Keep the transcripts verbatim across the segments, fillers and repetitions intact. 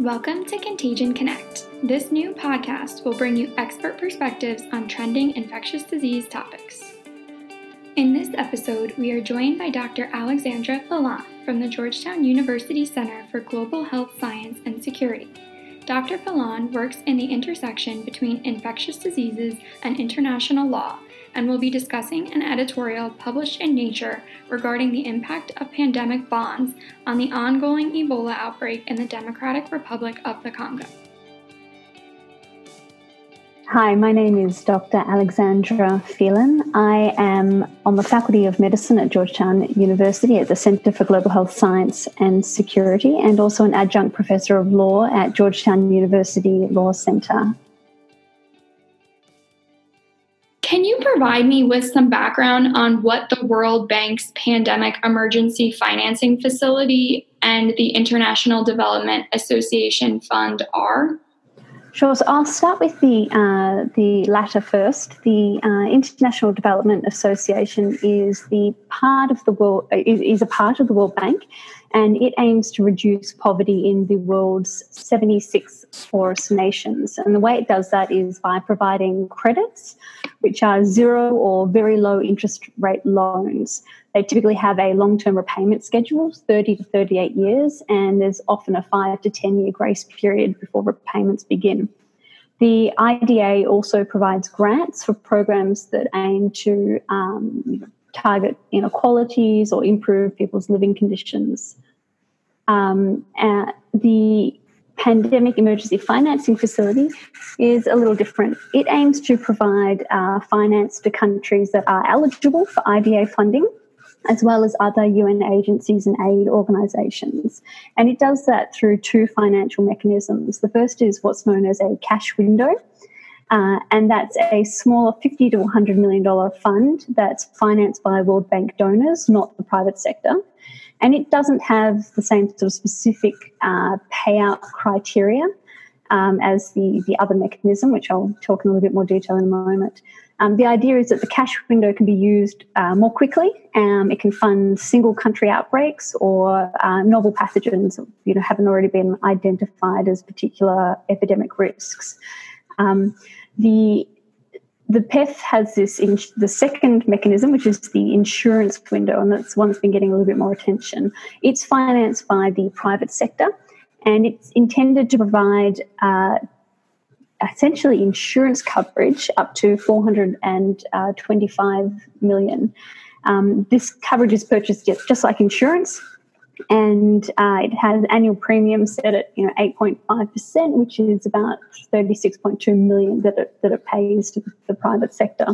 Welcome to Contagion Connect. This new podcast will bring you expert perspectives on trending infectious disease topics. In this episode, we are joined by Doctor Alexandra Falon from the Georgetown University Center for Global Health Science and Security. Doctor Falon works in the intersection between infectious diseases and international law and will be discussing an editorial published in Nature regarding the impact of pandemic bonds on the ongoing Ebola outbreak in the Democratic Republic of the Congo. Hi, my name is Doctor Alexandra Falon. I am on the Faculty of Medicine at Georgetown University at the Center for Global Health Science and Security, and also an adjunct professor of law at Georgetown University Law Center. Can you provide me with some background on what the World Bank's Pandemic Emergency Financing Facility and the International Development Association Fund are? Sure. So I'll start with the uh, the latter first. The uh, International Development Association is the part of the world is, is a part of the World Bank, and it aims to reduce poverty in the world's seventy-six poorest nations. And the way it does that is by providing credits, which are zero or very low interest rate loans. They typically have a long-term repayment schedule, thirty to thirty-eight years, and there's often a five to ten-year grace period before repayments begin. The I D A also provides grants for programs that aim to um, target inequalities or improve people's living conditions. Um, uh, the Pandemic Emergency Financing Facility is a little different. It aims to provide uh, finance to countries that are eligible for I D A funding, as well as other U N agencies and aid organisations. And it does that through two financial mechanisms. The first is what's known as a cash window, uh, and that's a smaller fifty to one hundred million dollars fund that's financed by World Bank donors, not the private sector. And it doesn't have the same sort of specific uh, payout criteria um, as the, the other mechanism, which I'll talk in a little bit more detail in a moment. Um, the idea is that the cash window can be used uh, more quickly. Um, it can fund single country outbreaks or uh, novel pathogens that you know, haven't already been identified as particular epidemic risks. Um, the The P E F has this in, the second mechanism, which is the insurance window, and that's one that's been getting a little bit more attention. It's financed by the private sector, and it's intended to provide uh, essentially insurance coverage up to four hundred twenty-five million dollars. Um, this coverage is purchased just, just like insurance, and uh, it has annual premiums set at you know eight point five percent, which is about thirty-six point two million dollars that it, that it pays to the private sector.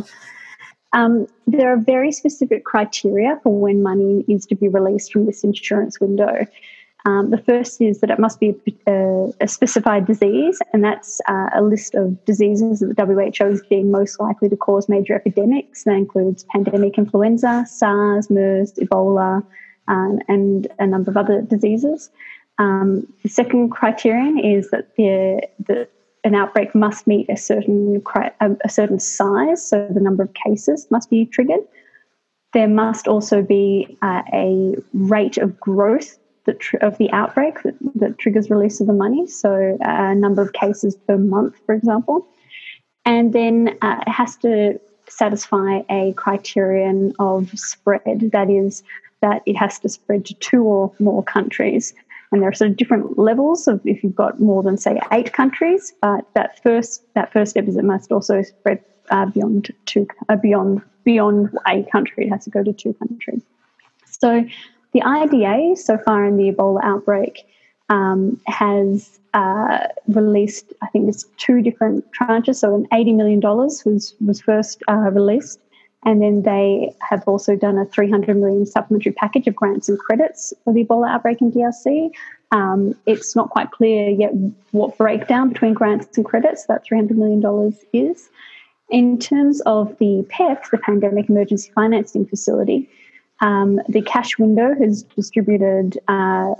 Um, there are very specific criteria for when money is to be released from this insurance window. Um, the first is that it must be a, a specified disease, and that's uh, a list of diseases that the W H O is deemed most likely to cause major epidemics. That includes pandemic influenza, SARS, MERS, Ebola, um, and a number of other diseases. Um, the second criterion is that the, the an outbreak must meet a certain a, a certain size, so the number of cases must be triggered. There must also be uh, a rate of growth that tr- of the outbreak that, that triggers release of the money, so a number of cases per month, for example. And then uh, it has to satisfy a criterion of spread, that is, that it has to spread to two or more countries. And there are sort of different levels of if you've got more than, say, eight countries, but that first that first step is it must also spread uh, beyond two uh, beyond beyond a country. It has to go to two countries. So the I D A so far in the Ebola outbreak um, has uh, released, I think it's two different tranches. So an eighty million dollars was was first uh, released. And then they have also done a three hundred million dollars supplementary package of grants and credits for the Ebola outbreak in D R C. Um, it's not quite clear yet what breakdown between grants and credits that three hundred million dollars is. In terms of the P E F, the Pandemic Emergency Financing Facility, um, the cash window has distributed uh,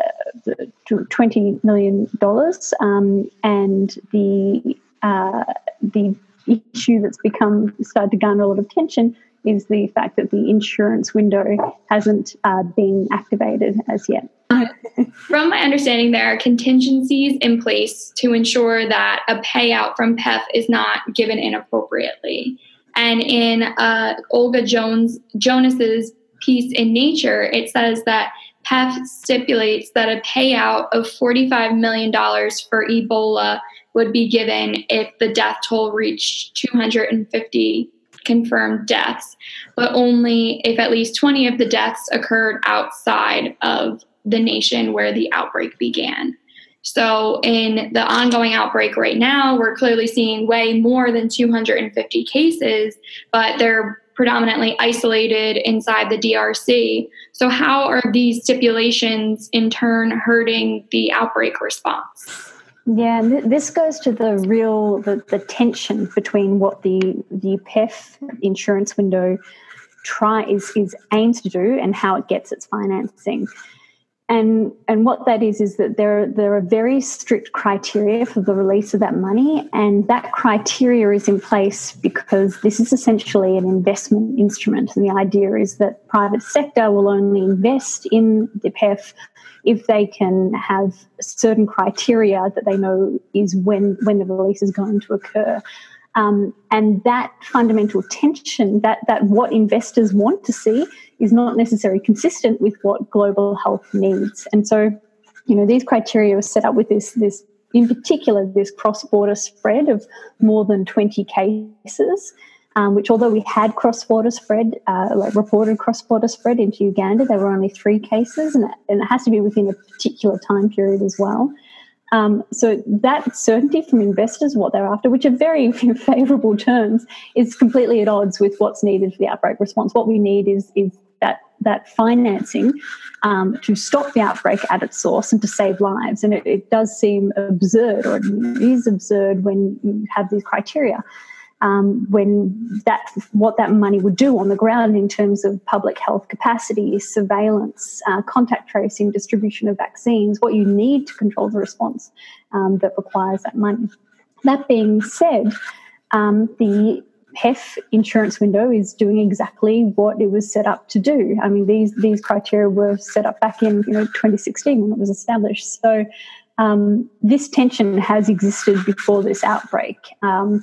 twenty million dollars, um, and the uh, the issue that's become started to garner a lot of attention is the fact that the insurance window hasn't uh, been activated as yet. From my understanding, there are contingencies in place to ensure that a payout from P E F is not given inappropriately. And in uh, Olga Jones Jonas's piece in Nature, it says that P E F stipulates that a payout of forty-five million dollars for Ebola would be given if the death toll reached two hundred fifty confirmed deaths, but only if at least twenty of the deaths occurred outside of the nation where the outbreak began. So in the ongoing outbreak right now, we're clearly seeing way more than two hundred fifty cases, but they're predominantly isolated inside the D R C. So how are these stipulations in turn hurting the outbreak response? Yeah, th- this goes to the real the, the tension between what the the P E F insurance window try is is aims to do and how it gets its financing. And and what that is is that there there are very strict criteria for the release of that money, and that criteria is in place because this is essentially an investment instrument. And the idea is that private sector will only invest in the P E F if they can have certain criteria that they know is when when the release is going to occur. Um, and that fundamental tension, that that what investors want to see, is not necessarily consistent with what global health needs. And so, you know, these criteria are set up with this, this in particular, this cross-border spread of more than twenty cases, um, which although we had cross-border spread, uh, like reported cross-border spread into Uganda, there were only three cases, and it, and it has to be within a particular time period as well. Um, so that certainty from investors, what they're after, which are very favourable terms, is completely at odds with what's needed for the outbreak response. What we need is is that that financing um, to stop the outbreak at its source and to save lives. And it, it does seem absurd, or it is absurd, when you have these criteria. Um, when that what that money would do on the ground in terms of public health capacity, surveillance, uh, contact tracing, distribution of vaccines, what you need to control the response um, that requires that money. That being said, um, the P E F insurance window is doing exactly what it was set up to do. I mean, these these criteria were set up back in you know twenty sixteen when it was established. So um, this tension has existed before this outbreak. Um,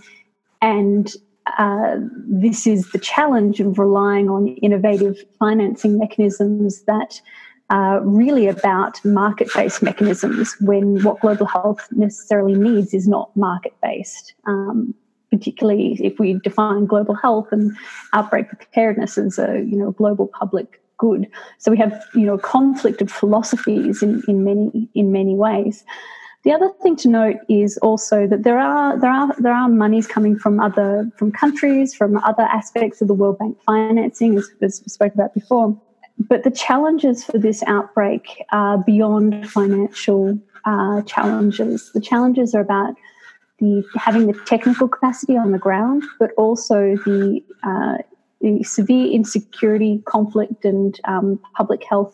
And uh, this is the challenge of relying on innovative financing mechanisms that are really about market-based mechanisms when what global health necessarily needs is not market-based, um, particularly if we define global health and outbreak preparedness as a you know global public good. So we have you know a conflict of philosophies in, in many in many ways. The other thing to note is also that there are there are there are monies coming from other from countries, from other aspects of the World Bank financing, as, as we spoke about before. But the challenges for this outbreak are beyond financial uh, challenges. The challenges are about the having the technical capacity on the ground, but also the uh, the severe insecurity, conflict, and um, public health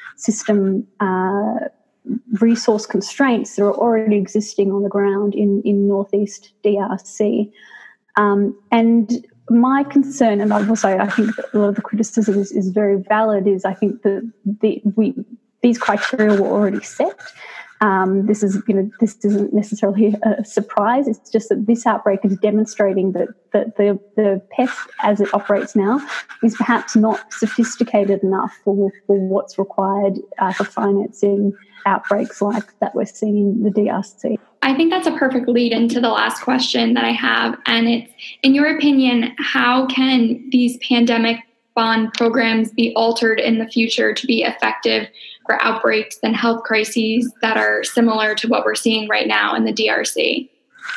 system Uh, resource constraints that are already existing on the ground in, in northeast D R C. Um, and my concern, and also I think that a lot of the criticism is, is very valid, is I think that the, we, these criteria were already set. Um, this is, you know, this isn't necessarily a surprise. It's just that this outbreak is demonstrating that, that the, the P E F as it operates now is perhaps not sophisticated enough for, for what's required uh, for financing outbreaks like that we're seeing in the D R C. I think that's a perfect lead into the last question that I have. And it's, in your opinion, how can these pandemic bond programs be altered in the future to be effective for outbreaks and health crises that are similar to what we're seeing right now in the D R C?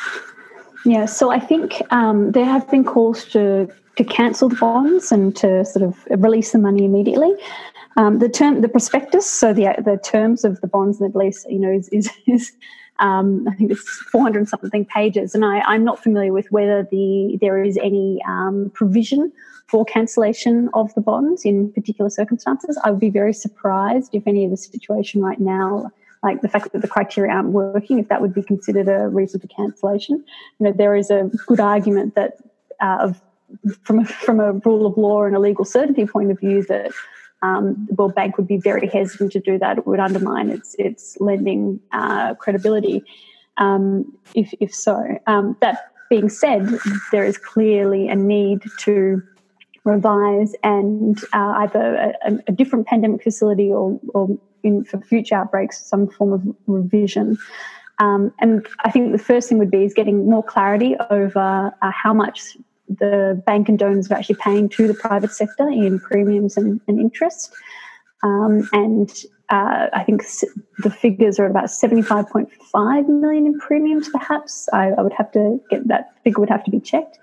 Yeah, so I think um, there have been calls to, to cancel the bonds and to sort of release the money immediately. Um, the term, the prospectus, so the the terms of the bonds and the release, you know, is is, is um, I think it's four hundred something pages, and I, I'm not familiar with whether the there is any um, provision for cancellation of the bonds in particular circumstances. I would be very surprised if any of the situation right now, like the fact that the criteria aren't working, if that would be considered a reason for cancellation. You know, there is a good argument that uh, of from a, from a rule of law and a legal certainty point of view that Um, the World Bank would be very hesitant to do that. It would undermine its its lending uh, credibility, um, if if so. Um, that being said, there is clearly a need to revise and uh, either a, a different pandemic facility or, or in, for future outbreaks, some form of revision. Um, and I think the first thing would be is getting more clarity over uh, how much the bank and donors are actually paying to the private sector in premiums and, and interest. Um, and uh, I think the figures are about seventy-five point five million in premiums, perhaps. I, I would have to get that figure would have to be checked.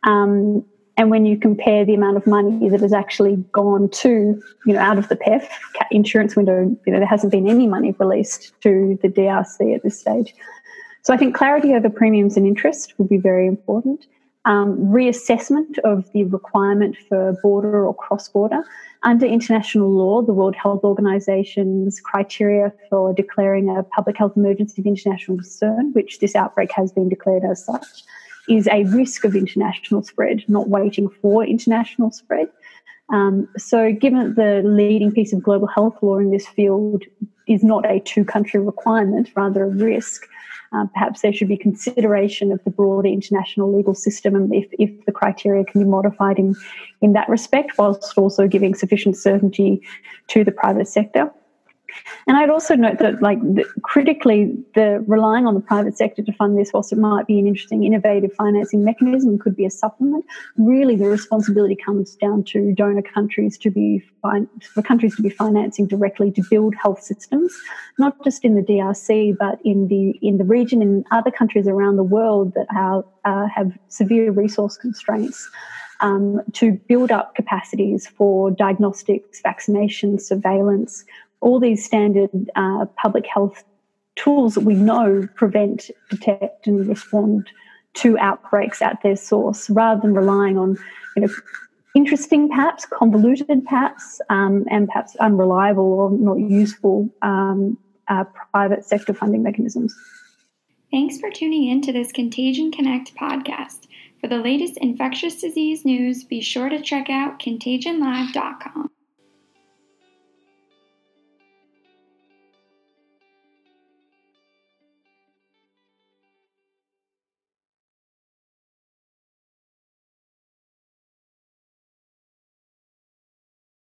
Um, and when you compare the amount of money that has actually gone to, you know, out of the P E F insurance window, you know, there hasn't been any money released to the D R C at this stage. So I think clarity over premiums and interest will be very important. Um, reassessment of the requirement for border or cross-border. Under international law, the World Health Organization's criteria for declaring a public health emergency of international concern, which this outbreak has been declared as such, is a risk of international spread, not waiting for international spread. Um, so given that the leading piece of global health law in this field is not a two-country requirement, rather a risk, Uh, perhaps there should be consideration of the broader international legal system and if, if the criteria can be modified in, in that respect, whilst also giving sufficient certainty to the private sector. And I'd also note that, like, the, critically, the relying on the private sector to fund this, whilst it might be an interesting, innovative financing mechanism, could be a supplement. Really, the responsibility comes down to donor countries to be fin- for countries to be financing directly to build health systems, not just in the D R C, but in the in the region and other countries around the world that have uh, have severe resource constraints. Um, to build up capacities for diagnostics, vaccination, surveillance, all these standard uh, public health tools that we know prevent, detect and respond to outbreaks at their source, rather than relying on, you know, interesting perhaps, convoluted perhaps, um, and perhaps unreliable or not useful um, uh, private sector funding mechanisms. Thanks for tuning in to this Contagion Connect podcast. For the latest infectious disease news, be sure to check out contagion live dot com.